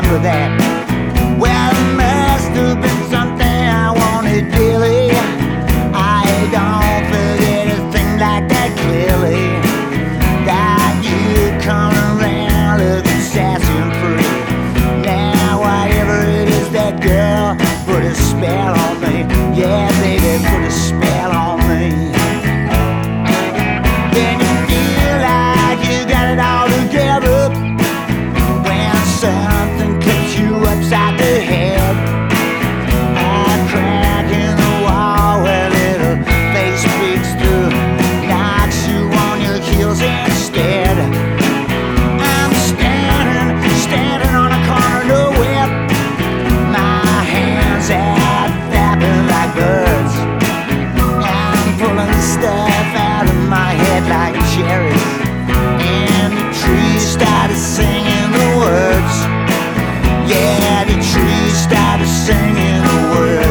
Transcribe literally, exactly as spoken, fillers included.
for that. Well, it must have been something I wanted dearly. I don't forget a thing like that clearly. Got you coming around looking sassy and free. Now whatever it is, that girl put a spell on me. Yeah, baby, put a spell on me. Then you feel like you got it all together when something cuts you upside the head. A crack in the wall where a little face peeks through, knocks you on your heels instead. I'm standing, standing on a corner to whip, my hands out flapping like birds. I'm pulling stuff out of my head like cherries, and the trees started singing the words. Yeah, the trees started singing the words.